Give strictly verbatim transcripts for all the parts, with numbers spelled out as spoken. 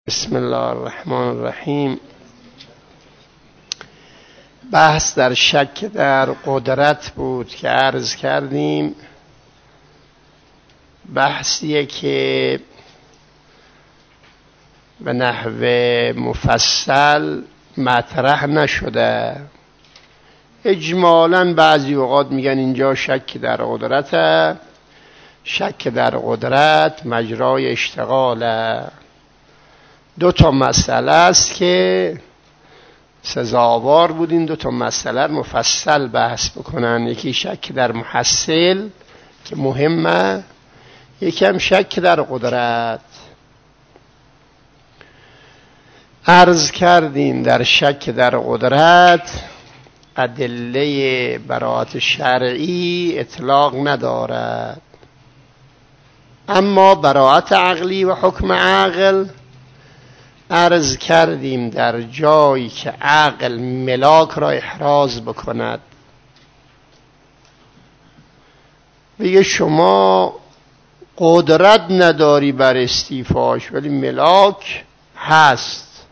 بسم الله الرحمن الرحیم. بحث در شک در قدرت بود که عرض کردیم. بحثیه که به نحو مفصل مطرح نشده. اجمالاً بعضی اوقات میگن اینجا شک در قدرته. شک در قدرت مجرای اشتغاله. دو تا مسئله است که سزاوار بود این دو تا مسئله مفصل بحث بکنن. یکی شک در محصل که مهمه، یکی هم شک در قدرت. عرض کردیم در شک در قدرت ادله براءت شرعی اطلاق ندارد، اما براءت عقلی و حکم عقل عرض کردیم در جایی که عقل ملاک را احراز بکند. بگه شما قدرت نداری بر استیفاش ولی ملاک هست.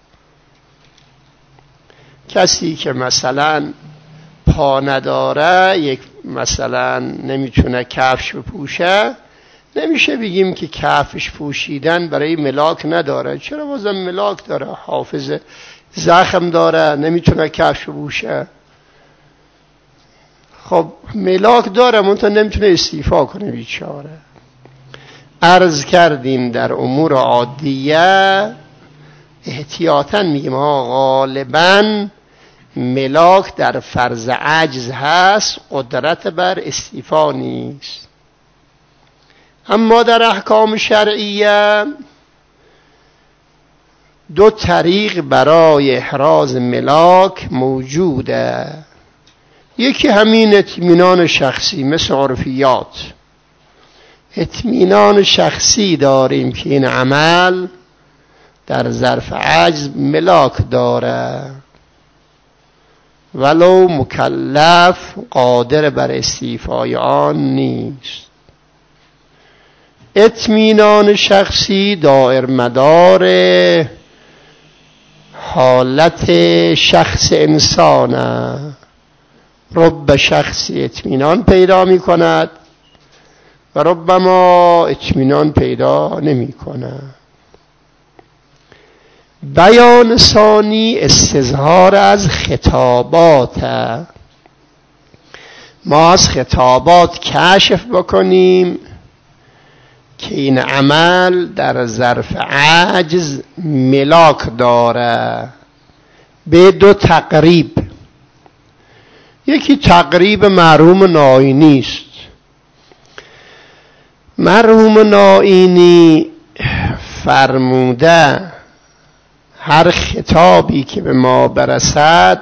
کسی که مثلا پا نداره، یک مثلا نمیتونه کفش بپوشه، نمیشه بگیم که کفش پوشیدن برای ملاک نداره. چرا بازم ملاک داره؟ حافظ زخم داره، نمیتونه کفش بپوشه. خب ملاک داره منتها نمیتونه استیفا کنه بیچاره. عرض کردیم در امور عادیه احتیاطاً میگیم ها غالباً ملاک در فرض عجز هست، قدرت بر استیفا نیست. اما در احکام شرعیه دو طریق برای احراز ملاک موجوده. یکی همین اطمینان شخصی، مثل عرفیات. اطمینان شخصی داریم که این عمل در ظرف عجز ملاک داره، ولو مکلف قادر بر استیفای آن نیست. اطمینان شخصی دائر مدار حالت شخص انسانه. رب شخصی اطمینان پیدا می کند و ربما اطمینان پیدا نمی کند. بیان ثانی استظهار از خطابات. ما از خطابات کشف بکنیم که این عمل در ظرف عجز ملاک داره به دو تقریب. یکی تقریب مرحوم نائینی است. مرحوم نائینی فرموده هر خطابی که به ما برسد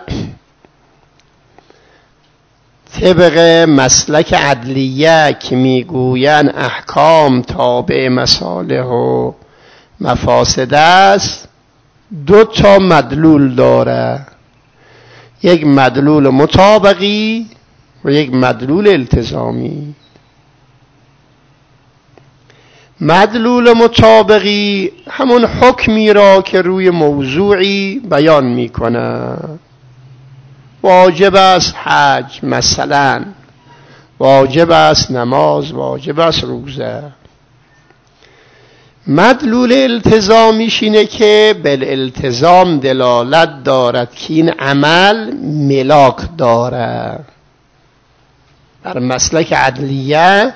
طبق مسلک عدلیه که میگوین احکام تابع مصالح و مفاسد است، دو تا مدلول داره. یک مدلول مطابقی و یک مدلول التزامی. مدلول مطابقی همون حکمی را که روی موضوعی بیان میکنه. واجب است حج مثلا، واجب است نماز، واجب است روزه. مدلول التزامیش اینه که بالالتزام دلالت دارد که این عمل ملاک داره. در مسلک عدلیه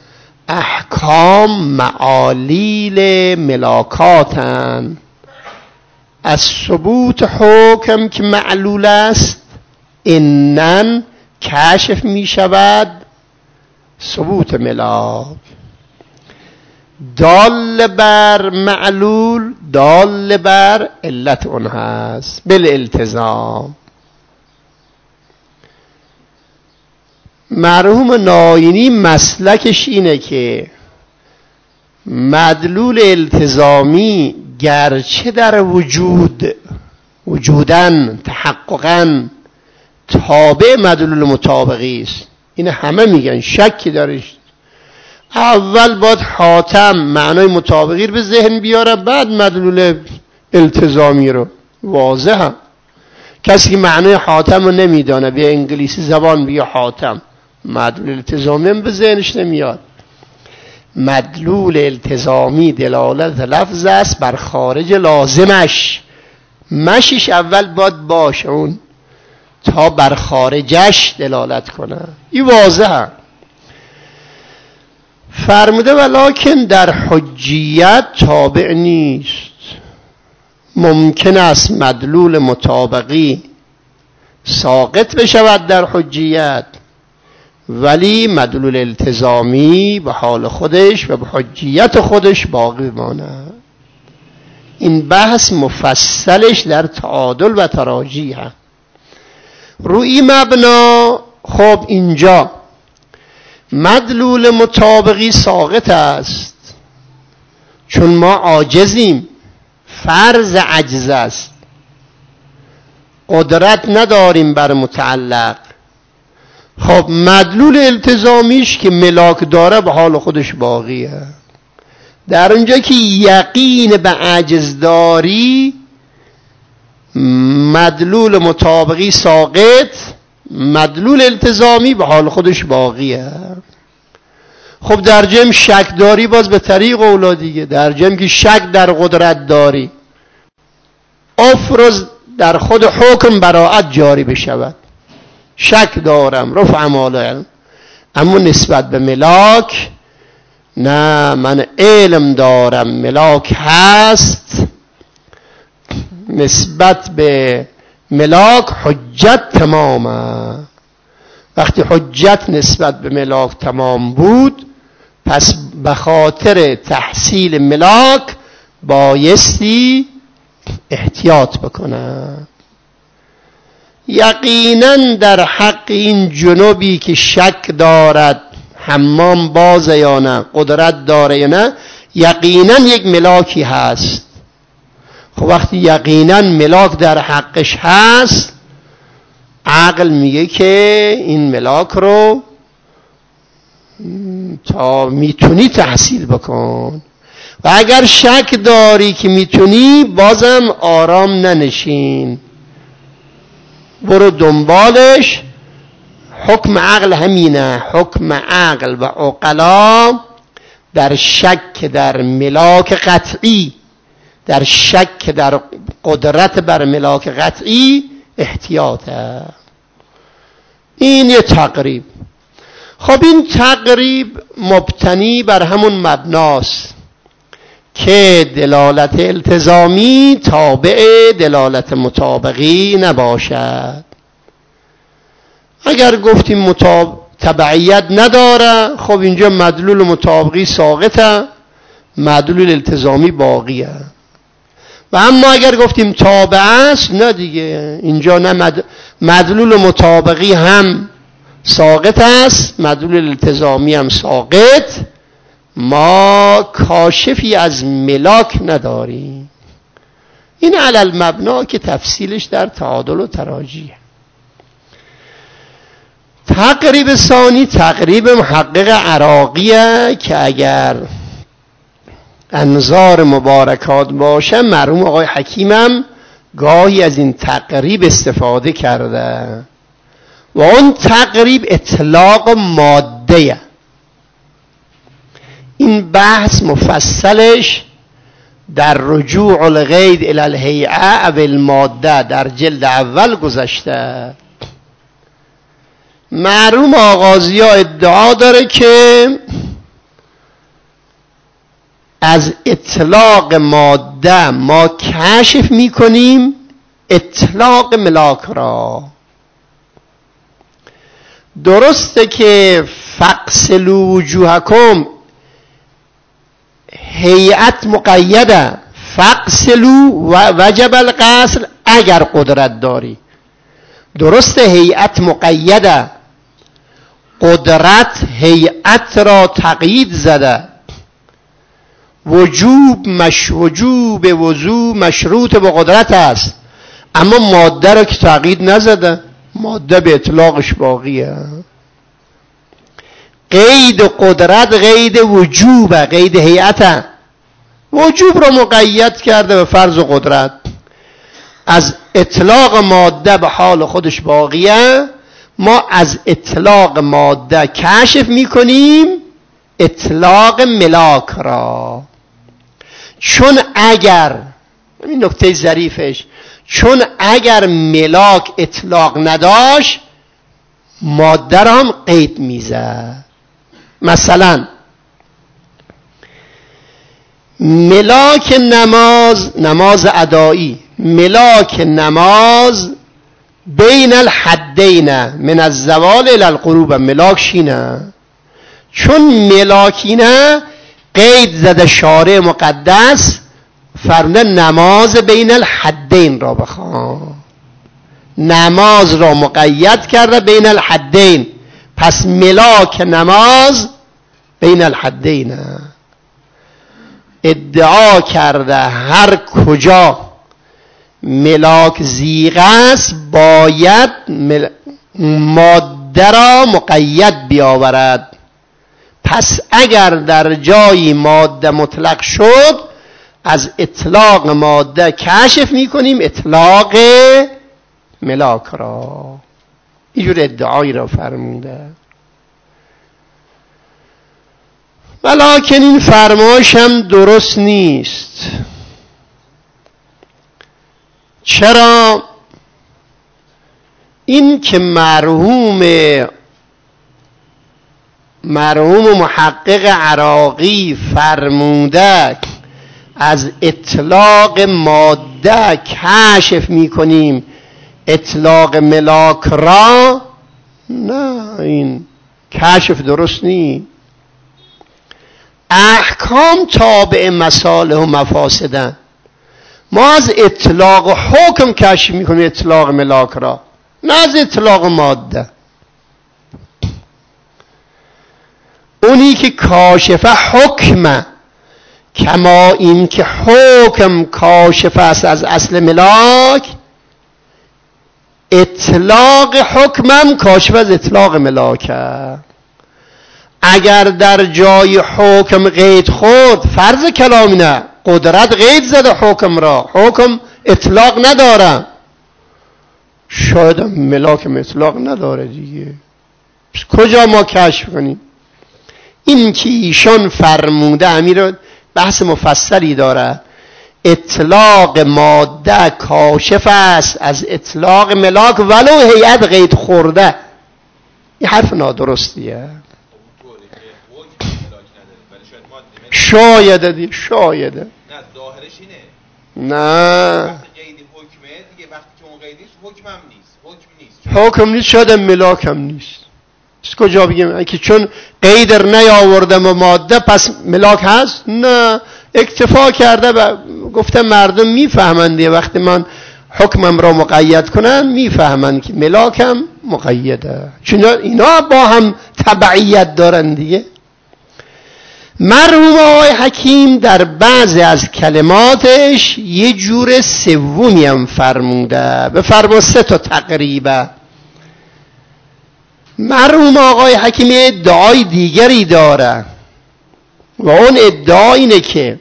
احکام معالیل ملاکاتن. از ثبوت حکم که معلول است اینن کشف می شود ثبوت ملاک. دال بر معلول دال بر علت اون هست بالالتزام. مرحوم نائینی مسلکش اینه که مدلول التزامی گرچه در وجود وجودن تحققاً تابع مدلول مطابقی است، این همه میگن شکی دارش، اول باید حاتم معنای مطابقی رو به ذهن بیاره، بعد مدلول التزامی رو. واضح هم. کسی که معنی حاتم رو نمیدانه به انگلیسی زبان بگه حاتم، مدلول التزامی هم به ذهنش نمیاد. مدلول التزامی دلالت لفظ است بر خارج لازمش، مشیش اول باید باشه اون تا بر خارجش دلالت کنه. این واضحه. فرموده ولکن در حجیت تابع نیست. ممکن است مدلول مطابقی ساقط بشود در حجیت، ولی مدلول التزامی به حال خودش و به حجیت خودش باقی بماند. این بحث مفصلش در تعادل و تراجیح هست. روی مبنا خب اینجا مدلول مطابقی ساقط است چون ما عاجزیم، فرض عجز است، قدرت نداریم بر متعلق. خب مدلول التزامیش که ملاک داره به حال خودش باقیه. در اونجا که یقین به عجز داری مدلول مطابقی ساقط، مدلول التزامی به حال خودش باقیه. خب در جمع شک داری باز به طریق اولا دیگه. در جمع که شک در قدرت داری افرز در خود حکم براعت جاری بشود. شک دارم رفع مال، اما نسبت به ملاک نه، من علم دارم ملاک هست. نسبت به ملاک حجت تمامه. وقتی حجت نسبت به ملاک تمام بود پس به خاطر تحصیل ملاک بایستی احتیاط بکنه. یقینا در حق این جنوبی که شک دارد حمام بازه یا نه، قدرت داره یا نه، یقینا یک ملاکی هست. خب وقتی یقینا ملاک در حقش هست، عقل میگه که این ملاک رو تا میتونی تحصیل بکن. و اگر شک داری که میتونی بازم آرام ننشین، برو دنبالش. حکم عقل همینه. حکم عقل و عقلا در شک در ملاک قطعی، در شک در قدرت بر ملاک قطعی احتیاطه. این یه تقریب. خب این تقریب مبتنی بر همون مبناست که دلالت التزامی تابع دلالت مطابقی نباشد. اگر گفتیم مطابق تبعیت نداره، خب اینجا مدلول مطابقی ساقطه، مدلول التزامی باقیه. و اما اگر گفتیم تابع است، نه دیگه، اینجا نه مد... مدلول مطابقی هم ساقط است، مدلول التزامی هم ساقط. ما کاشفی از ملاک نداریم. این علل مبنا که تفصیلش در تعادل و تراجیح. تقریب ثانی تقریب محقق عراقیه که اگر انظار مبارکات باشه، مرحوم آقای حکیمم گاهی از این تقریب استفاده کرده و اون تقریب اطلاق ماده. این بحث مفصلش در رجوع الغید الی الهیئه او الماده در جلد اول گذشته. مرحوم آغازی ها ادعا داره که از اطلاق ماده ما کشف میکنیم اطلاق ملاک را. درسته که فقسلوا وجوهکم هیئت مقیده، فقسلوا و وجب الغسل اگر قدرت داری. درسته هیئت مقیده، قدرت هیئت را تقیید زده. وجوب مش وجوب وضو مشروط به قدرت است، اما ماده را که تقیید نزده، ماده به اطلاقش باقیه. قید قدرت قید وجوب، قید هیئت. وجوب رو مقید کرده به فرض و قدرت. از اطلاق ماده به حال خودش باقیه، ما از اطلاق ماده کشف میکنیم اطلاق ملاک را. چون اگر، این نکته ظریفش، چون اگر ملاک اطلاق نداشت ماده را هم قید میزد. مثلا ملاک نماز، نماز ادایی، ملاک نماز بین الحدین من الزوال الى الغروب، ملاک شینه. چون ملاکینه قید زده شارع مقدس، فرموده نماز بین الحدین را بخوان، نماز را مقید کرده بین الحدین، پس ملاک نماز بین الحدین. ادعا کرده هر کجا ملاک زیغ است باید مل... ماده را مقید بیاورد. پس اگر در جایی ماده مطلق شد از اطلاق ماده کشف میکنیم اطلاق ملاک را. اینجور ادعایی را فرموده. ولیکن این فرمایش هم درست نیست. چرا؟ این که مرحوم مرحوم محقق عراقی فرموده از اطلاق ماده کشف میکنیم اطلاق ملاک را، نه، این کشف درست نیست. احکام تابع مصالح و مفاسدن. ما از اطلاق حکم کشف میکنیم اطلاق ملاک را، نه از اطلاق ماده. اونی که کاشفه حکمه، کما این که حکم کاشف است از اصل ملاک، اطلاق حکمم کاشف از اطلاق ملاکه. اگر در جای حکم قید خورد، فرض کلامی نه، قدرت قید زده حکم را، حکم اطلاق نداره، شاید ملاک اطلاق نداره دیگه، کجا ما کشف کنیم؟ این که ایشان فرموده، امیر بحث مفصلی داره، اطلاق ماده کاشف است از اطلاق ملاک ولو هیئت قید خورده. این حرف نادرستیه. شایده دی شایده نه ظاهرش اینه، نه وقتی قید حکمه دیگه، وقتی که اون قید نیست حکم هم نیست، حکم نیست، حکم نیست، شاید ملاک هم نیست. از کجا بگیم که چون قید نیاوردم و ماده پس ملاک هست؟ نه، اکتفا کرده و گفته مردم میفهمند دیگه، وقتی من حکمم را مقید کنن میفهمند که ملاکم مقیده، چون اینا با هم تبعیت دارن دیگه. مرحوم آقای حکیم در بعضی از کلماتش یه جور سومی هم فرموده، به فرما سه تا تقریبا. مرحوم آقای حکیم ادعای دیگری داره و اون ادعا اینه که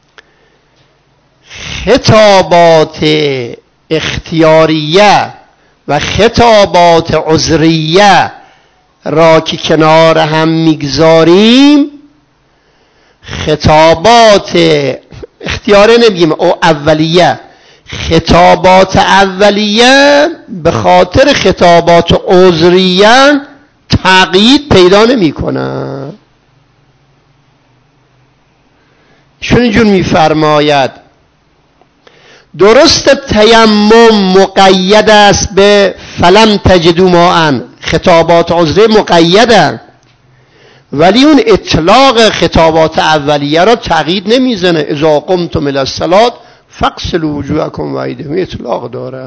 خطابات اختیاریه و خطابات عذریه را که کنار هم میگذاریم، خطابات اختیاره نمیگیم او اولیه، خطابات اولیه به خاطر خطابات عذریه تقیید پیدا نمی کنن. چون اینجور میفرماید درست تیمم مقید است به فلم تجدوا ماء، خطابات عذریه مقیدن، ولی اون اطلاق خطابات اولیه را تقیید نمیزنه. اذا قمتم الی الصلاة فاغسلوا وجوهکم و ایدیکم، اطلاق داره.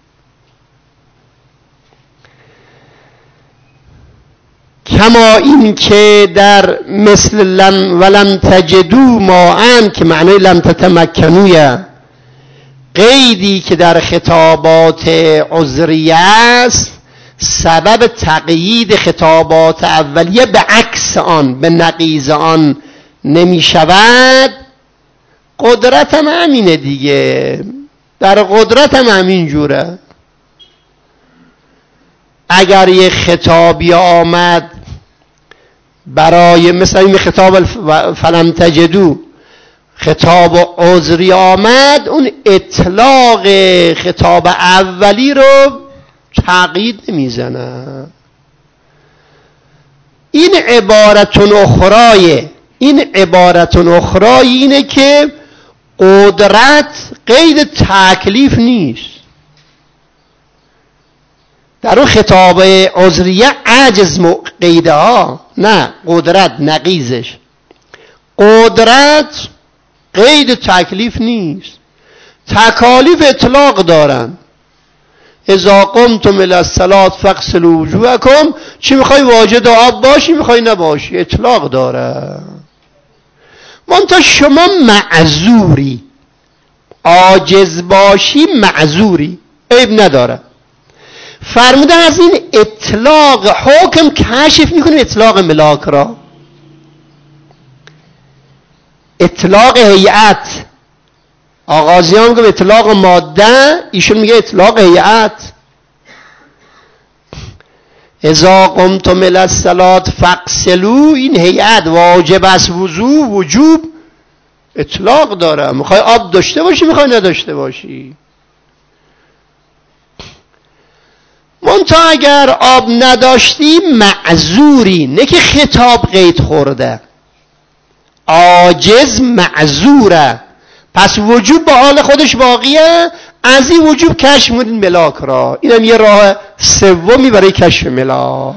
کما این که در مثل لم ولم تجدوا ماء که معنی لم تتمکنوا، قیدی که در خطابات عذریه است سبب تقیید خطابات اولیه به عکس آن، به نقیض آن نمی شود. قدرت هم همینه دیگه، در قدرت هم همین جوره. اگر یه خطابی آمد برای مثلا این خطاب فلم تجدو، خطاب عذری آمد، اون اطلاق خطاب اولی رو تقیید نمیزنه. این عبارت اخرای این عبارت اخرای اینه که قدرت قید تکلیف نیست. در اون خطاب عذریه عجز قیده ها، نه قدرت نقیزش. قدرت قید تکلیف نیست، تکالیف اطلاق دارن. اذا قمتم الی الصلاة فاغسلوا وجوهکم، چی میخوای واجد آب باشی میخوای نباشی، اطلاق داره. منتها شما معذوری، عاجز باشی معذوری، عیب نداره. فرمودن از این اطلاق حکم کشف میکنیم اطلاق ملاک را. اطلاق هیئت، آغازیان میگه اطلاق ماده، ایشون میگه اطلاق هیئت. اذا قمتم الی الصلاة فاغسلوا، این هیئت واجب است، وضو وجوب اطلاق داره. میخوای آب داشته باشی میخوای نداشته باشی. منتها اگر آب نداشتی معذوری، نه که خطاب قید خورده، عاجز معذوره. پس وجوب با حال خودش باقیه، از این وجوب کشف می‌کنید ملاک را. اینم یه راه سومی برای کشف ملاک.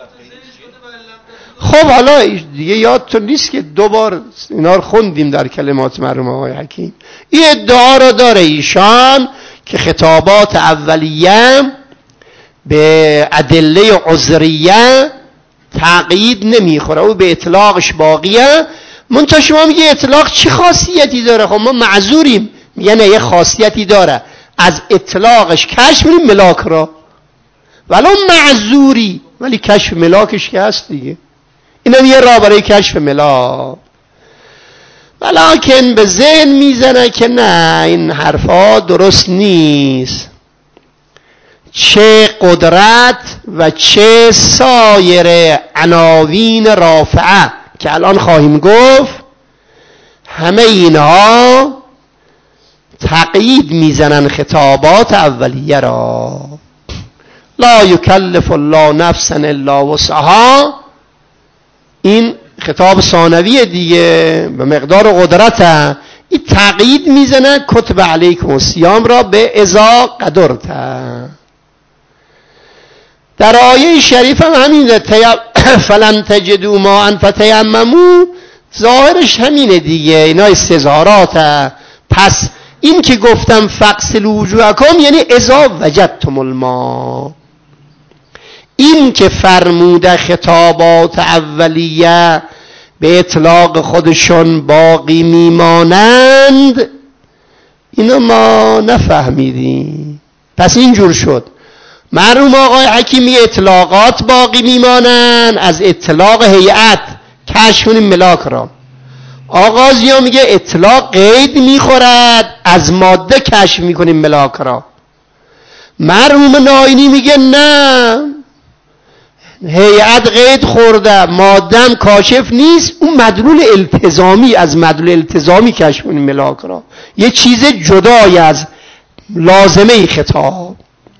خب حالا دیگه یادتون نیست که دو بار اینا رو خوندیم در کلمات مرحوم آقای حکیم. این ادعا رو داره ایشان که خطابات اولیه به ادله عذریه تقیید نمیخوره، او به اطلاقش باقیه. منتها شما میگه اطلاق چی خاصیتی داره؟ خب ما معذوریم. میگه نه، یه خاصیتی داره، از اطلاقش کشف می‌کنیم ملاک را. ولو معذوری ولی کشف ملاکش که هست دیگه. اینم یه راه برای کشف ملاک. ولیکن به ذهن میزنه که نه، این حرفا درست نیست. چه قدرت و چه سایر عناوین رافعه که الان خواهیم گفت، همه اینها تقیید میزنن خطابات اولیه را. لا یکلف الله نفسا الا وسعها، این خطاب ثانوی دیگه به مقدار قدرت، این تقیید میزنن کتب علیکم الصیام را به اذا قدرت. در آیه شریف هم همین فلن تجدوا ماء فتیمموا، ظاهرش همینه دیگه، اینا استظهارات. پس این که گفتم فاغسلوا وجوهکم یعنی اذا وجدتم الماء. این که فرموده خطابات اولیه به اطلاق خودشون باقی میمانند، اینو ما نفهمیدیم. پس اینجور شد. مرحوم آقای حکیمی اطلاقات باقی میمانند، از اطلاق هیئت کشف کنیم ملاک را. آغازیان میگه اطلاق قید میخورد، از ماده کشف میکنیم ملاک را. مرحوم ناینی میگه نه، هیئت قید خورده، مادم کاشف نیست، اون مدلول التزامی، از مدلول التزامی کشف کنیم ملاک را، یه چیز جدای از لازمه خطاب.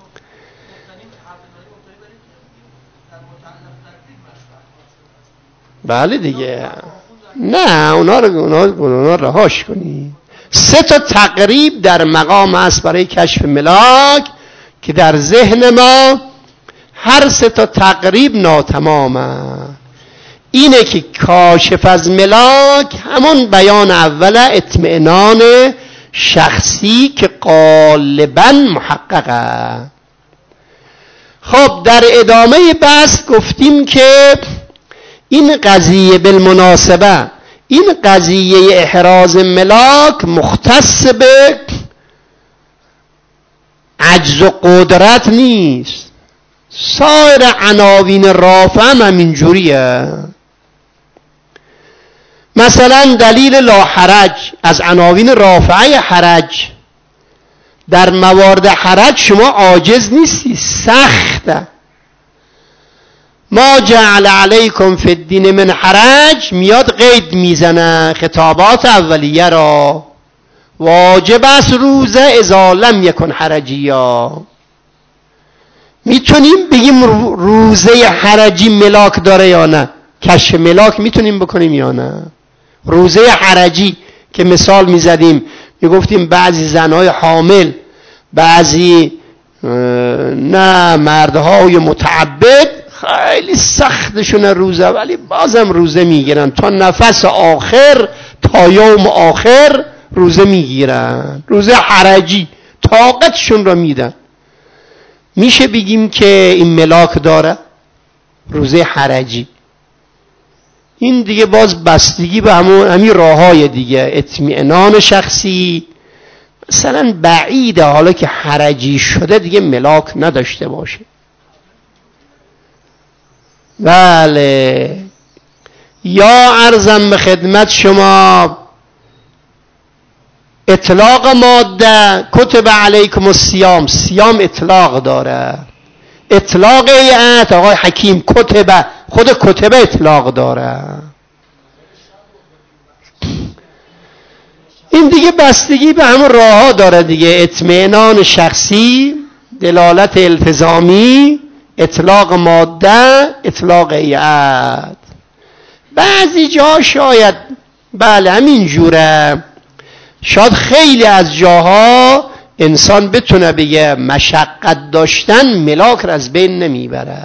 بله دیگه، نه اونا رو اونا, اونا رهاش کنی. سه تا تقریب در مقام است برای کشف ملاک که در ذهن ما هر سه تا تقریب ناتمامه. اینه که کاشف از ملاک همون بیان اول اطمئنان شخصی که غالباً محققه. خب در ادامه بحث گفتیم که این قضیه بالمناسبه، این قضیه احراز ملاک مختص به عجز و قدرت نیست، سایر عناوین رافع هم همینجوریه. مثلا دلیل لا حرج از عناوین رافعه حرج. در موارد حرج شما عاجز نیستی، سخته. ما جعل علیکم فی الدین من حرج میاد قید میزنه خطابات اولیه را. واجب است روزه اذا لم یکن حرجیا. میتونیم بگیم روزه حرجی ملاک داره یا نه؟ کشف ملاک میتونیم بکنیم یا نه؟ روزه حرجی که مثال میزدیم، میگفتیم بعضی زنهای حامل، بعضی نه مردهای متعبد خیلی سختشونه روزه، ولی بازم روزه میگیرن تا نفس آخر، تا یوم آخر روزه میگیرن. روزه حرجی طاقتشون رو میدن. میشه بگیم که این ملاک داره روزه حرجی. این دیگه باز بستگی به همون همین راههای دیگه، اطمینان شخصی. مثلا بعیده حالا که حرجی شده دیگه ملاک نداشته باشه. بله. یا عرضم به خدمت شما اطلاق ماده کتب علیکم الصیام، صیام اطلاق داره. اطلاق ایت آقای حکیم کتب، خود کتب اطلاق داره. این دیگه بستگی به همون راه ها داره دیگه، اطمینان شخصی، دلالت التزامی، اطلاق ماده، اطلاق ایت. بعضی جا شاید بله همین جوره، شاید خیلی از جاها انسان بتونه بگه مشقت داشتن ملاک را از بین نمیبره.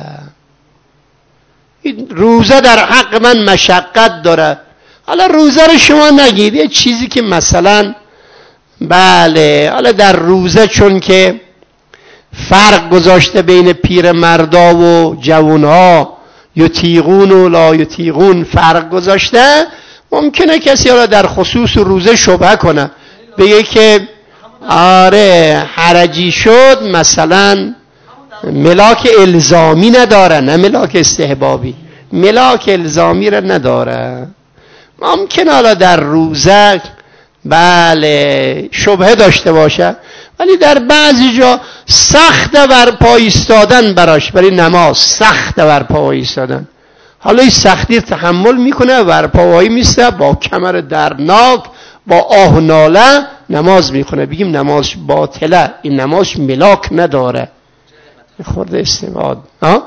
روزه در حق من مشقت داره، حالا روزه رو شما نگید، یه چیزی که مثلا بله حالا در روزه چون که فرق گذاشته بین پیر مردا و جوانها، یطیقون و لا یطیقون فرق گذاشته، ممکنه کسی حالا در خصوص روزه شبهه کنه، بگه که آره حرجی شد مثلا ملاک الزامی نداره، نه ملاک استحبابی، ملاک الزامی را نداره. ممکنه حالا در روزه بله شبهه داشته باشه، ولی در بعضی جا سخت بر پا ایستادن براش، برای نماز سخت بر پا ایستادن، حالا این سختی تحمل میکنه، بر پاهایی میسته با کمر درناک، با آه و ناله نماز میکنه، بگیم نماز باطله، این نماز ملاک نداره. خورده استعداد ها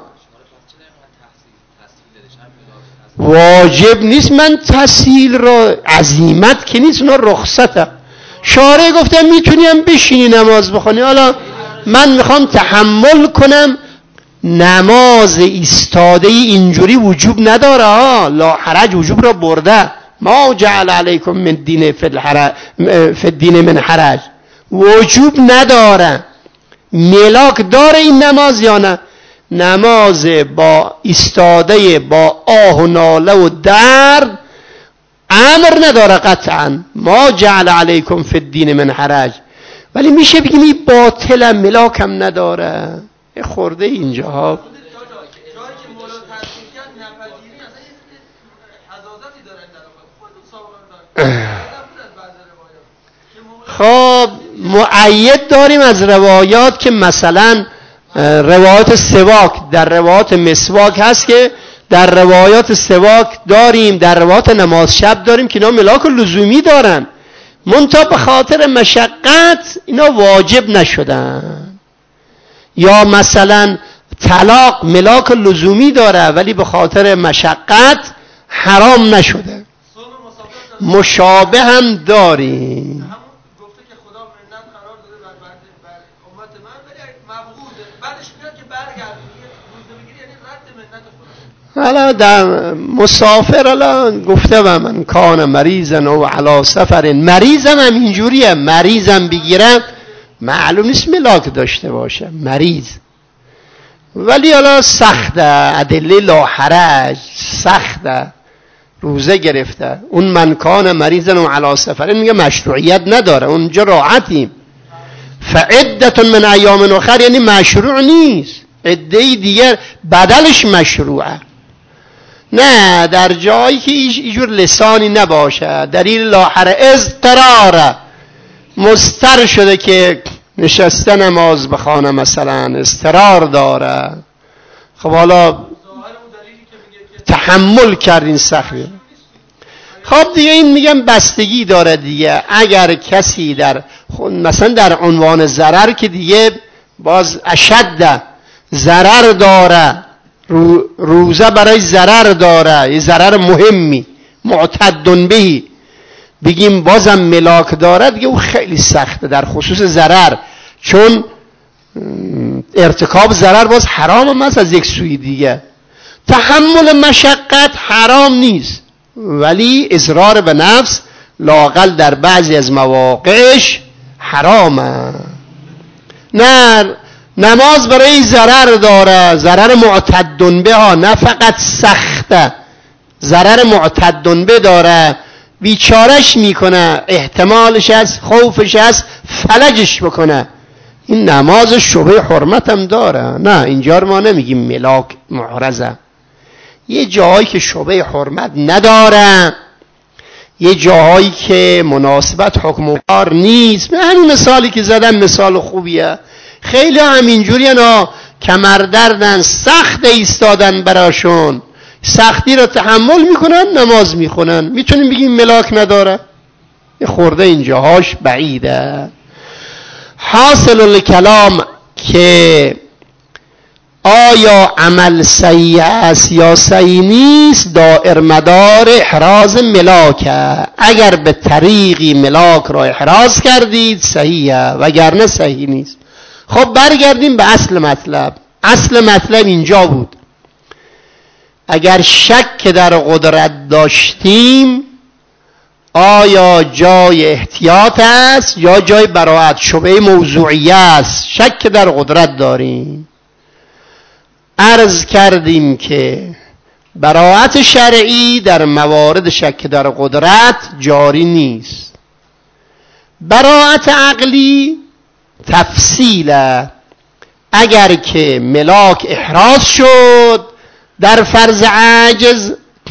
واجب نیست. من تسهیل را عزیمت که نیست، اونا رخصته. شارع گفته میتونیم بشینی نماز بخونی، حالا من میخوام تحمل کنم، نماز ایستاده اینجوری وجوب نداره ها، لا حرج وجوب را برده. ما جعل علیکم من دین فی الدین من حرج، وجوب نداره. ملاک داره این نماز یا نه؟ نماز با ایستاده با آه و ناله و درد امر نداره قطعا، ما جعل علیکم فی الدین من حرج، ولی میشه بگیم این باطل، ملاک هم نداره. یه خورده اینجاها خب مؤید داریم از روایات که مثلا روایات سواک، در روایات مسواک هست که در روایات سواک داریم، در روایات نماز شب داریم که اینا ملاک لزومی دارن، منتها به خاطر مشقت اینا واجب نشدن. یا مثلا طلاق ملاک لزومی داره ولی به خاطر مشقت حرام نشده. مشابه هم داریم. حالا در مسافر الان گفته و من کان مریضن و علی سفر، مریضم هم اینجوریه، مریضم بگیرم معلوم نیست ملاک داشته باشه مریض، ولی حالا سخته، ادله لا حرج سخته، روزه گرفته، اون من کان مریضن و علی سفر میگه مشروعیت نداره، اونجا راحتیم. فعدت من ایام اخر یعنی مشروع نیست، عده دیگر بدلش مشروعه. نه در جایی که اینجور لسانی نباشه. دلیل لاحر اضطراره، مضطر شده که نشسته نماز بخوانه مثلا، اضطرار داره. خب حالا تحمل کردین سختی. خب دیگه این میگم بستگی داره دیگه. اگر کسی در مثلا در عنوان ضرر که دیگه باز اشد ضرر داره، روزه برای ضرر داره، یه ضرر مهمی معتد بهی، بگیم بازم ملاک داره دیگه، او خیلی سخته در خصوص ضرر، چون ارتکاب ضرر باز حرام هم هست از یک سوی دیگه. تحمل مشقت حرام نیست، ولی اضرار به نفس لااقل در بعضی از مواقعش حرامه. نه نماز برای ضرر داره، ضرر معتد به ها، نه فقط سخته، ضرر معتد به داره، بیچارش میکنه، احتمالش هست، خوفش هست فلجش بکنه. این نماز شبه حرمت هم داره. نه اینجا ما نمیگیم ملاک معرضه، یه جاهایی که شبه حرمت نداره، یه جاهایی که مناسبت حکم کار نیست. همین مثالی که زدم مثال خوبیه. خیلی همینجوری ها کمردردن، سخت ایستادن براشون، سختی را تحمل میکنن، نماز میخونن. میتونیم بگیم ملاک نداره؟ یه خورده اینجاهاش بعیده. حاصل الکلام که آیا عمل صحیح است یا صحیح نیست دائر مدار احراز ملاکه. اگر به طریقی ملاک را احراز کردید صحیحه، وگرنه صحیح نیست. خب برگردیم به اصل مطلب. اصل مطلب اینجا بود اگر شک در قدرت داشتیم آیا جای احتیاط است یا جای براعت، شبهه موضوعیه است. شک در قدرت داریم، عرض کردیم که براعت شرعی در موارد شک در قدرت جاری نیست. براعت عقلی تفصیله. اگر که ملاک احراز شد در فرض عاجز،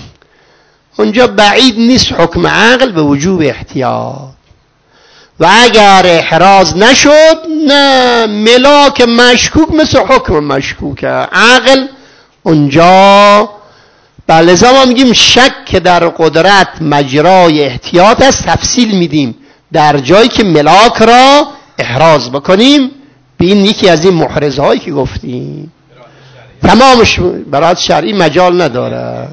اونجا بعید نیست حکم عقل به وجوب احتیاط. و اگر احراز نشد، نه ملاک مشکوک مثل حکم مشکوکه، عقل اونجا بلزا ما میگیم شک در قدرت مجرای احتیاط است. تفصیل میدیم در جایی که ملاک را احراز بکنیم. به این یکی از این محرزهایی که گفتیم تمامش برات شرعی مجال نداره.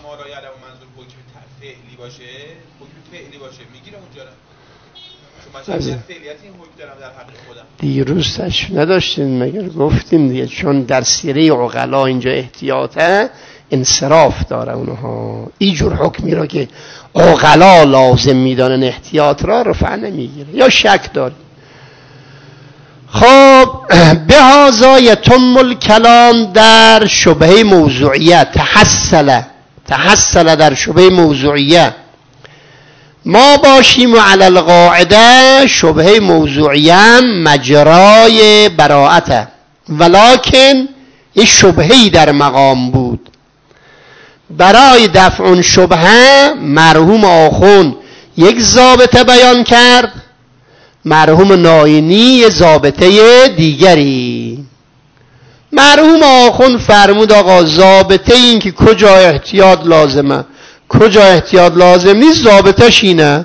دیروز تشریف نداشتین مگر؟ گفتیم دیگه چون در سیره عقلا اینجا احتیاطه، انصراف داره اونها. اینجور حکمی را که عقلا لازم میدانن احتیاط را رفع نمیگیره یا شک داره. خب به هذا یتم الکلام در شبهه موضوعیه. تحصل تحصل در شبهه موضوعیه ما باشیم و علی القاعده شبهه موضوعیه مجرای براعته، ولکن این شبههی در مقام بود. برای دفع اون شبهه مرحوم آخون یک ضابطه بیان کرد، مرحوم ناینی یک ضابطه دیگری. مرحوم آخون فرمود آقا ضابطه این که کجا احتیاط لازمه کجا احتیاط لازم نیست، ضابطش اینه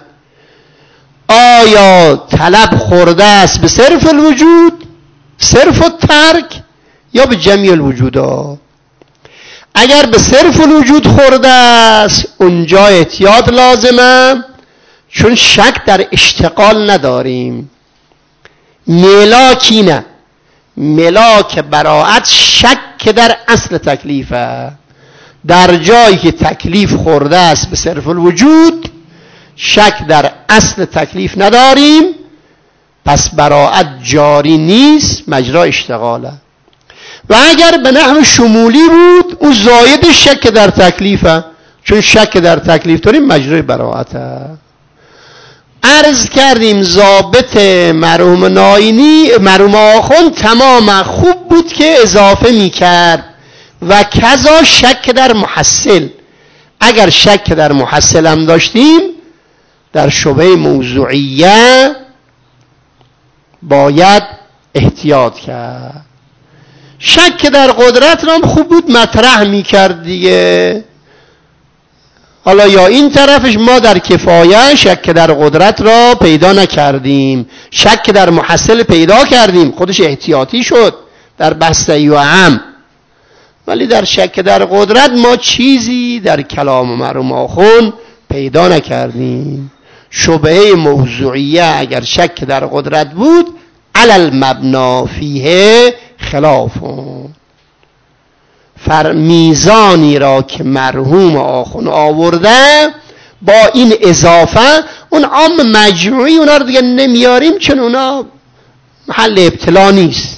آیا طلب خورده است به صرف الوجود، صرف الترک، یا به جمعی الوجودا. اگر به صرف الوجود خورده است اونجا احتیاط لازمه، چون شک در اشتغال نداریم. ملاکی نه، ملاک براعت شک در اصل تکلیفه. در جایی که تکلیف خورده است به صرف الوجود، شک در اصل تکلیف نداریم، پس براعت جاری نیست، مجرا اشتغاله. و اگر به نحو شمولی بود او زاید شک در تکلیفه، چون شک در تکلیف داریم مجرای براعته. عرض کردیم ضابط مرحوم ناینی مرحوم آخوند تمام خوب بود که اضافه می کرد و کذا شک در محصل. اگر شک در محصل هم داشتیم در شبهه موضوعیه باید احتیاط کرد. شک در قدرت را خوب بود مطرح میکرد دیگه. حالا یا این طرفش ما در کفایه شک در قدرت را پیدا نکردیم، شک در محصل پیدا کردیم، خودش احتیاطی شد در بحث و هم. ولی در شک در قدرت ما چیزی در کلام مرحوم آخوند پیدا نکردیم. شبهه موضوعیه اگر شک در قدرت بود علی المبنا فیه خلافون، فر میزانی را که مرحوم آخوند آورده با این اضافه اون عام مجموعی اونا رو دیگه نمیاریم چون اونا محل ابتلا نیست.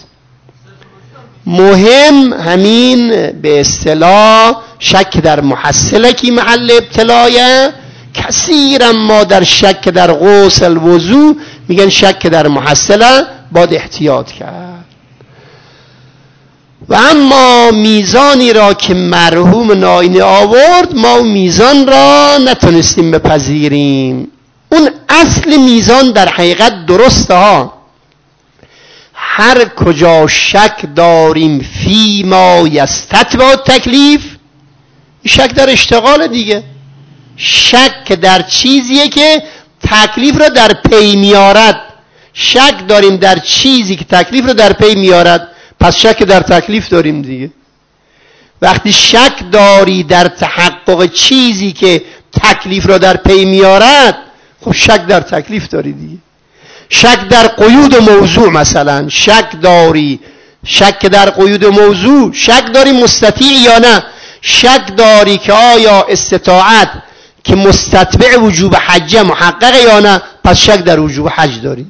مهم همین به اصطلاح شک در محصله کی محل ابتلایه. کثیرا ما در شک در غسل وضو میگن شک در محصله باید احتیاط کرد. و اما میزانی را که مرحوم ناینی آورد ما میزان را نتونستیم بپذیریم. اون اصل میزان در حقیقت درسته ها. هر کجا شک داریم فی ما یستتبع تکلیف، شک در اشتغال دیگه. شک در چیزیه که تکلیف را در پی میارد. شک داریم در چیزی که تکلیف را در پی میارد، پس شک در تکلیف داریم دیگه. وقتی شک داری در تحقق چیزی که تکلیف را در پی میارد، خب شک در تکلیف داری دیگه. شک در قیود موضوع مثلا شک داری، شک در قیود موضوع، شک داری مستطیع یا نه، شک داری که آیا استطاعت که مستتبع وجوب حج محقق یا نه، پس شک در وجوب حج داری.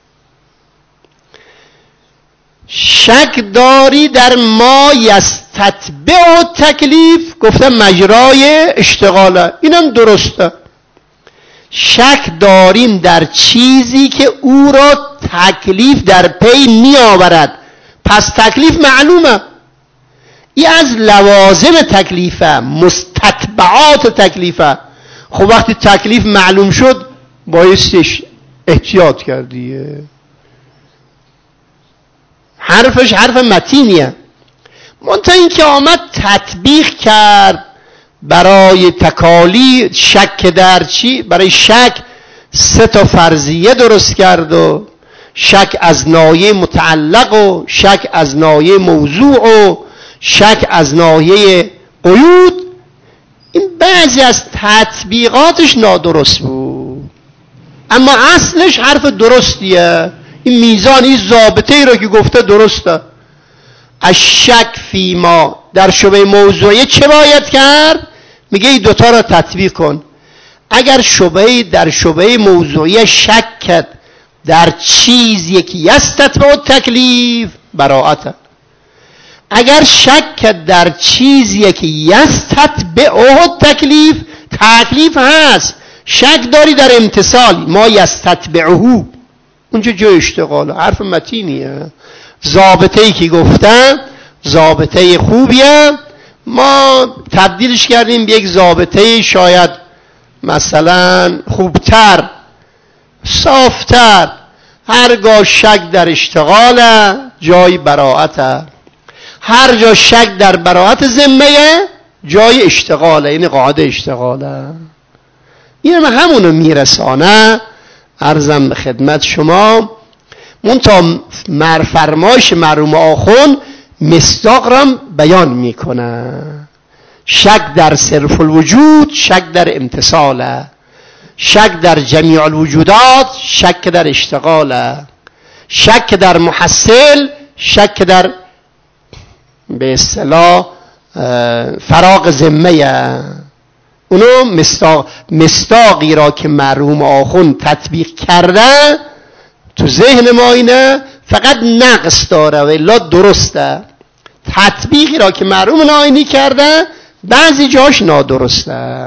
شک داری در ما یستتبع تکلیف، گفتم مجرای اشتغاله، اینم درسته. شک داریم در چیزی که او را تکلیف در پی می آورد، پس تکلیف معلومه. این از لوازم تکلیفه، مستتبعات تکلیفه. خب وقتی تکلیف معلوم شد بایستش احتیاط کردیه. حرفش حرف متینیه. منتها این که آمد تطبیق کرد برای تکالی شک در چی؟ برای شک سه تا فرضیه درست کرد و شک از ناحیه متعلق و شک از ناحیه موضوع و شک از ناحیه قیود. این بعضی از تطبیقاتش نادرست بود، اما اصلش حرف درستیه. این میزان، این ضابطه ای رو که گفته درسته. الشک فی ما در شبه موضوعی چه باید کرد؟ میگه این دوتا را تطبیق کن. اگر شبه در شبه موضوعی شک کرد در چیزی که یستتبع تکلیف، براءت. اگر شک کرد در چیزی که یستتبع تکلیف، تکلیف هست، شک داری در امتصال ما یستتبعه، اونجا جو اشتغاله. حرف متینیه. ضابطه‌ای که گفتم ضابطه خوبیه، ما تبدیلش کردیم به یک ضابطه شاید مثلا خوبتر، صافتر. هرگاه شک در اشتغاله جای براءته، هر جا شک در براءت ذمه جای اشتغاله، یعنی قاعده اشتغاله. این هم همونو میرسانه. عرضم به خدمت شما منتها مرفرمایش مرحوم آخوند مصداق را بیان میکنه. شک در صرف الوجود، شک در امتصاله، شک در جمیع الوجودات، شک در اشتغاله، شک در محصل، شک در به اصطلاح فراغ ذمه. اونو مصداق مصداقی را که مرحوم آخوند تطبیق کرده تو ذهن ما اینه فقط نقص داره و الا درسته. تطبیقی را که مرحوم ناینی کرده بعضی جاش نادرسته.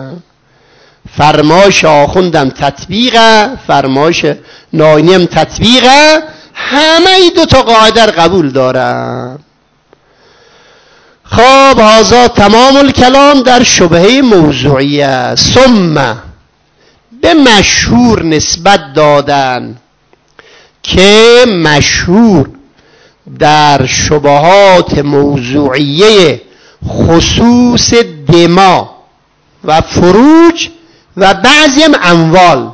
فرمایش آخوندم تطبیقه، فرمایش ناینی هم تطبیقه. همه ای دو تا قاعده قبول دارن. خب هذا تمام الکلام در شبهه موضوعیه. ثم به مشهور نسبت دادن که مشهور در شبهات موضوعیه خصوص دما و فروج و بعضی هم اموال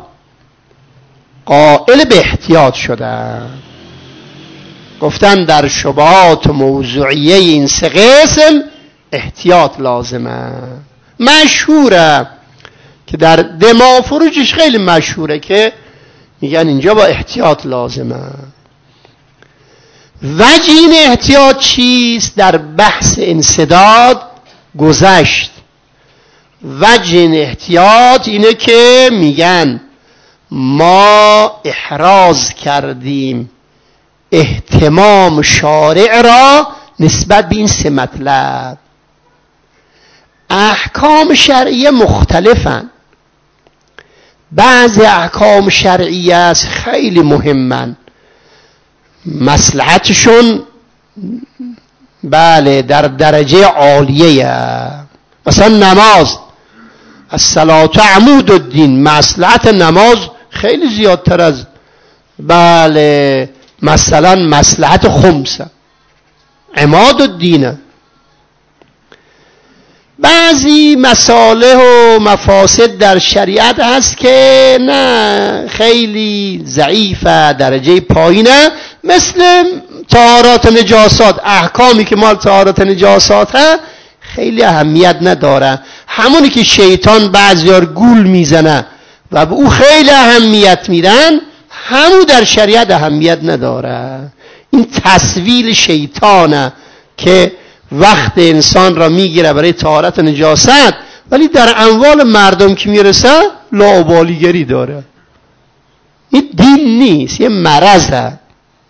قائل به احتیاط شدن. گفتن در شبهات موضوعیه این سه قسم احتیاط لازمه. مشهوره که در دما و فروجش خیلی مشهوره که میگن اینجا با احتیاط لازمه. وجه این احتیاط چیست؟ در بحث انسداد گذشت. وجه این احتیاط اینه که میگن ما احراز کردیم اهتمام شارع را نسبت به این سه مطلب. احکام شرعیه مختلفن. بعض احکام شرعیه است خیلی مهمن، مصلحتشون بله در درجه عالیه. مثلا نماز، الصلاة عمود الدین، مصلحت نماز خیلی زیادتر از بله مثلا مصلحت خمسه، عماد الدینه. بعضی مصالح و مفاسد در شریعت هست که نه خیلی ضعیفه، درجه پایینه، مثل طهارات نجاسات. احکامی که مال طهارات نجاسات هست خیلی اهمیت نداره. همونی که شیطان بعضیار گول میزنه و به او خیلی اهمیت میدن، همون در شریعت اهمیت نداره. این تسویل شیطانه که وقت انسان را میگیره برای طهارت نجاست، ولی در اموال مردم که میرسه لاابالیگری داره. این دین نیست، یه مرضه.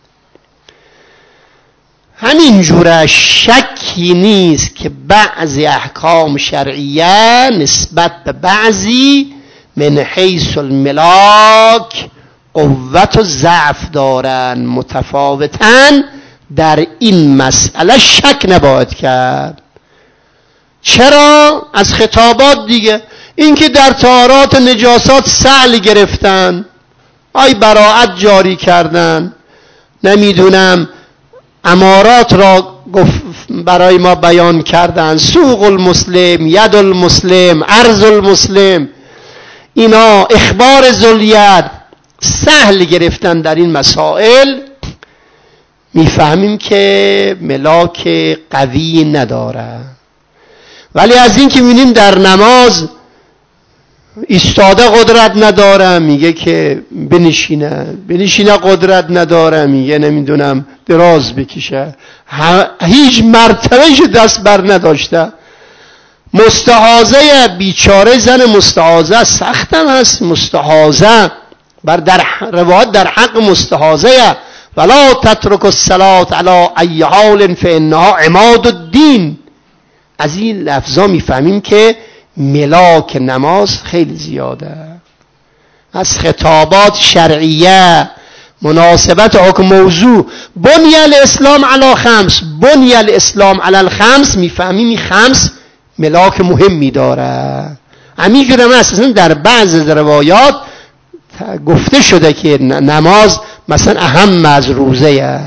همین جوره شکی نیست که بعضی احکام شرعیه نسبت به بعضی من حیث الملاک قوت و ضعف دارن، متفاوتن. در این مسئله شک نباید کرد. چرا؟ از خطابات دیگه. اینکه در طهارات نجاسات سهل گرفتن، آی براءت جاری کردن، نمیدونم امارات را برای ما بیان کردن، سوق المسلم، ید المسلم، عرض المسلم، اینا اخبار ذوالید، سهل گرفتن در این مسائل. میفهمیم که ملاک قوی نداره. ولی از این که میبینیم در نماز ایستاده قدرت نداره، میگه که بنشینه، بنشینه قدرت نداره، میگه نمیدونم دراز بکشه، هیچ مرتبهش دست بر نداشته. مستحاضه بیچاره زن مستحاضه سختم هست. مستحاضه بر در روایت در حق مستحاضه ولا تترک الصلاة علی ای حال فانها عماد الدین. از این لفظا میفهمیم که ملاک نماز خیلی زیاده. از خطابات شرعیه مناسبت حکم موضوع بنی الاسلام علی خمس، بنی الاسلام علی الخمس، میفهمیم این خمس ملاک مهمی داره. همینجور هم اصلا در بعض روایات گفته شده که نماز مثلا اهم از روزه.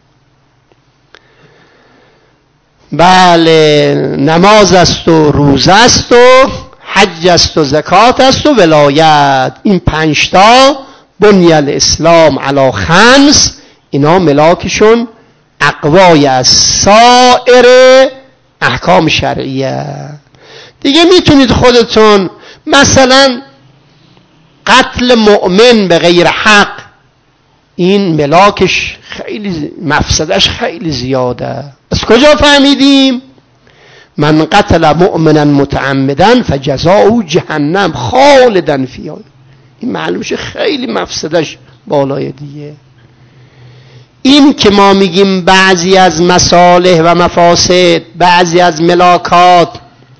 بله نماز است و روزه است و حج است و زکات است و ولایت. این پنجتا بنی الاسلام علی خمس، اینا ملاکشون اقوای از سایر احکام شرعیه. دیگه میتونید خودتون مثلا قتل مؤمن به غیر حق، این ملاکش خیلی مفسدش خیلی زیاده. از کجا فهمیدیم؟ من قتل مؤمنا متعمدا فجزاؤه جهنم خالدا فیها. این معلومش خیلی مفسدش بالای دیگه. این که ما میگیم بعضی از مصالح و مفاسد، بعضی از ملاکات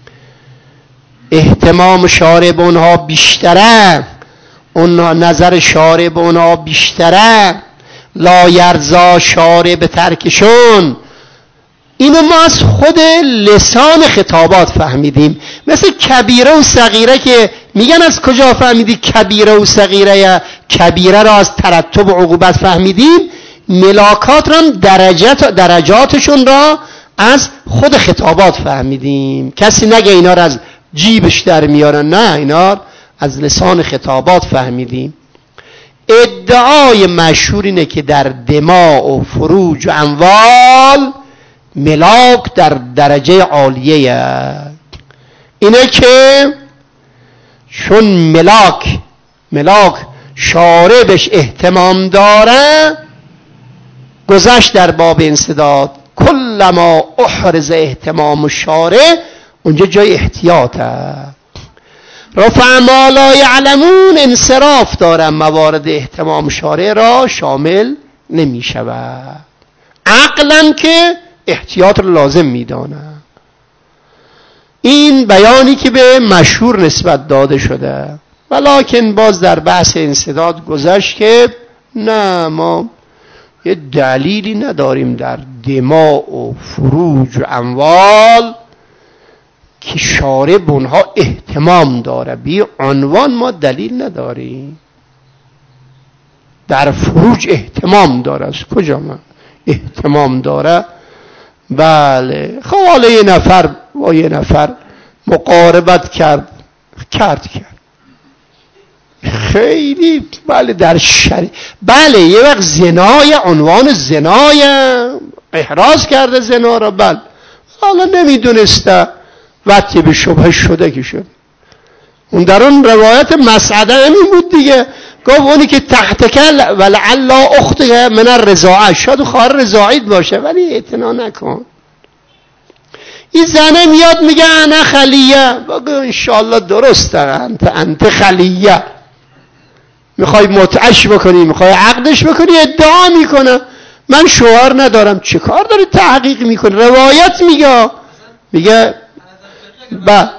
اهتمام شارع به اونها بیشتره، اون نظر شارع به اونها بیشتره، لا یرضا شارع به ترکشون، اینو ما از خود لسان خطابات فهمیدیم. مثل کبیره و صغیره که میگن از کجا فهمیدی کبیره و صغیره؟ یا کبیره را از ترتب و عقوبت فهمیدیم، ملاکات را درجات درجاتشون را از خود خطابات فهمیدیم. کسی نگه اینا را از جیبش در میارن، نه، اینا از لسان خطابات فهمیدیم. ادعای مشهور اینه که در دماء و فروج و اموال ملاک در درجه عالیه. اینه که چون ملاک ملاک شارع بهش اهتمام داره، گذشت در باب انسداد، کلما احرز اهتمام الشارع، اونجا جای احتیاطه. رفع ما لا یعلمون انصراف دارن، موارد اهتمام شارع را شامل نمی شود. عقلا که احتیاط رو لازم می دانه. این بیانی که به مشهور نسبت داده شده، ولکن باز در بحث انسداد گذشت که نه، ما یه دلیلی نداریم در دماء و فروج و اموال که شارع به اونها اهتمام داره. بی عنوان ما دلیل نداریم. در فروج اهتمام داره، از کجا ما اهتمام داره؟ بله، خب حالا یه نفر با یه نفر مقاربت کرد کرد کرد خیلی، بله، در شریع، بله، یه وقت زنای عنوان زنای احراز کرده زنا را، بله، حالا نمیدونسته وقتی به شبه شده که شد. اون در اون روایت مسعده همین بود دیگه، گفت اونی که تحت کل ولعل اخته من الرضاعه، شاید خواهر رضاعیت باشه ولی اعتنا نکن. این زنه میاد میگه انا خلیه، بگو انشاءالله درسته، انت انت خلیه، میخوای متعش بکنی، میخوای عقدش بکنی، ادعا میکنه من شوهر ندارم. چه کار داری تحقیق میکنی؟ روایت میگه میگه با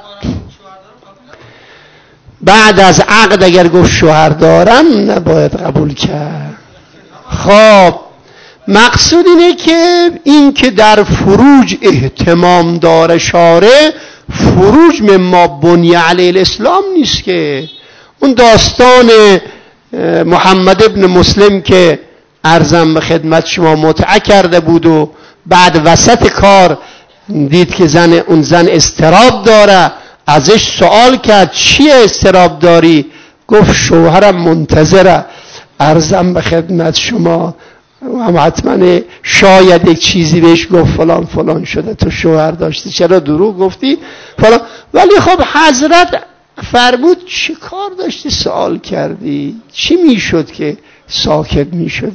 بعد از عقد اگر گفت شوهر دارم نباید قبول کرد. خب مقصود اینه که این که در فروج اهتمام داره شارع، فروج مما بنی علیه الاسلام نیست که. اون داستان محمد ابن مسلم که عرضم به خدمت شما متعه کرده بود و بعد وسط کار دید که زن اون زن استراب داره، ازش سوال کرد چیه استراب داری؟ گفت شوهرم منتظره. عرضم به خدمت شما هم حتما شاید یک چیزی بهش گفت فلان فلان شده، تو شوهر داشتی چرا دروغ گفتی فلان. ولی خب حضرت فرمود چه کار داشتی سوال کردی؟ چی میشد که ساکت میشد؟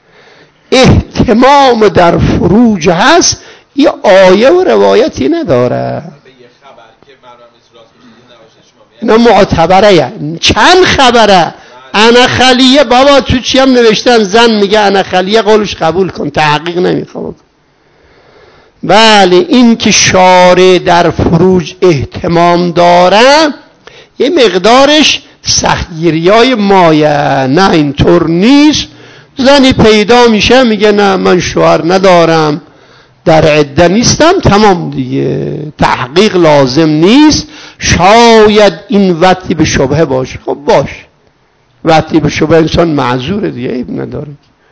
اهتمام در فروج هست، یه آیه و روایتی نداره. نه معتبره، یعنی چند خبره. انا خلیه، بابا تو چی هم نوشتن زن میگه انا خلیه، قولش قبول کن، تحقیق نمیخواد. بله، این که شارع در فروج احتمام داره یه مقدارش سختگیریای مایه، نه اینطور نیست. زنی پیدا میشه میگه نه من شوهر ندارم، در عده نیستم، تمام دیگه، تحقیق لازم نیست. شاید این وقتی به شبهه باشه، خب باش، وقتی به شبهه انسان معذوره دیگه، عیب نداره.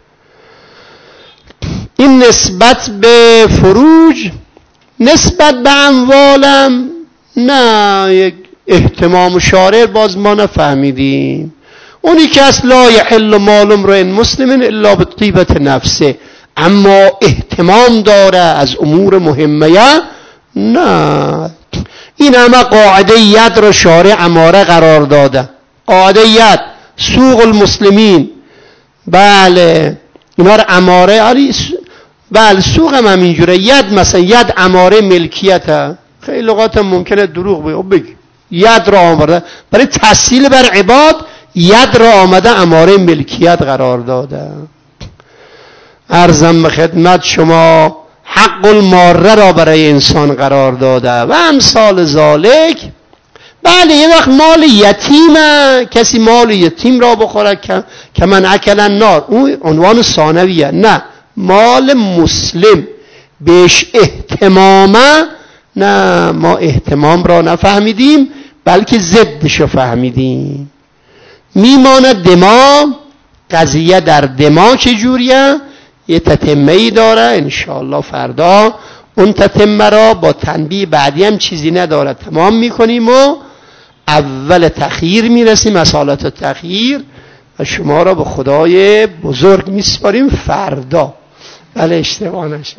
این نسبت به فروج. نسبت به اموالم نه، یک اهتمام شارع باز ما نفهمیدیم. اونی که اصلا یحل مال امرئ مسلم الا بطیبة نفسه، اما اهتمام داره از امور مهمه، نه. این همه قاعده ید رو شارع اماره قرار داده. قاعده ید، سوق المسلمین، بله اینا رو اماره، بله سوق هم همینجوره. ید مثلا ید اماره ملکیت، خیلی لغات هم ممکنه دروغ بگی. ید را آمده برای تسهیل بر عباد، ید را آمده اماره ملکیت قرار داده. عرضم به خدمت شما حق الماره را برای انسان قرار داده و امثال ذالک. بله یه وقت مال یتیمه، کسی مال یتیم را بخوره که من اکل النار، اون عنوان ثانویه. نه، مال مسلم بهش اهتمامه، نه ما اهتمام را نفهمیدیم بلکه ضدشو فهمیدیم. میماند دماغ، قضیه در دماغ چجوریه؟ یه تتمه ای داره، انشاءالله فردا اون تتمه را با تنبیه بعدی هم چیزی نداره تمام میکنیم و اول تخییر میرسیم، مسالات تخییر، و شما را به خدای بزرگ میسپاریم فردا. بله اشتباه نشه.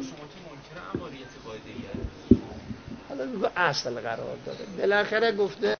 حالا اصل قرار داده بالاخره گفته